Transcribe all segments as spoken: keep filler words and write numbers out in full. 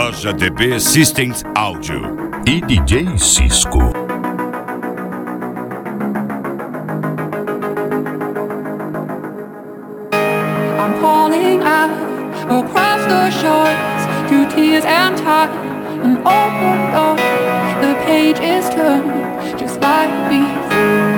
J T P Systems Áudio e D J Cisco. I'm calling out across the shores through tears and time, an open door. The page is turned just like before.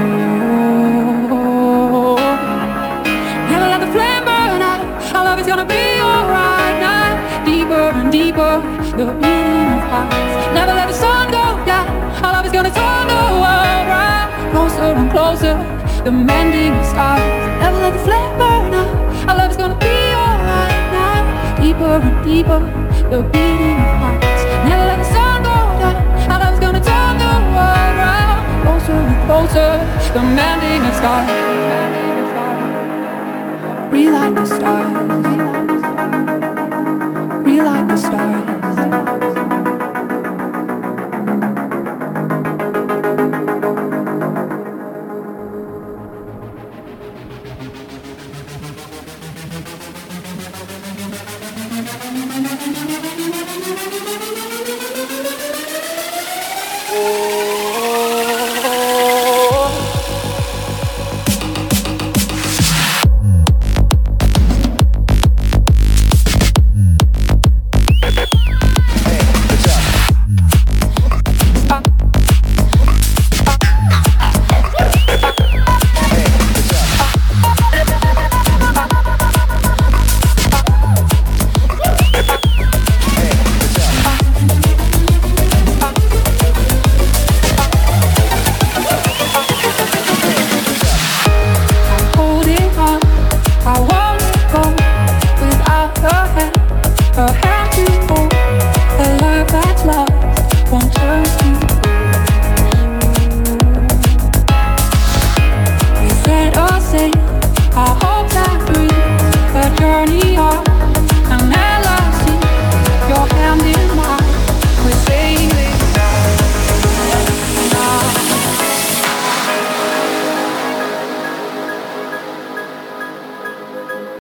Never let the flame burn out. Our love is gonna be alright now. Deeper and deeper, the beating of hearts. Never let the sun go down. Our love is gonna turn the world round. Closer and closer, the mending of stars. Never let the flame burn out. Our love is gonna be alright now. Deeper and deeper, the beating of hearts. Never let the sun go down. Our love is gonna turn the world round. Closer and closer, the mending of stars. Relight the stars. Relight the stars. Her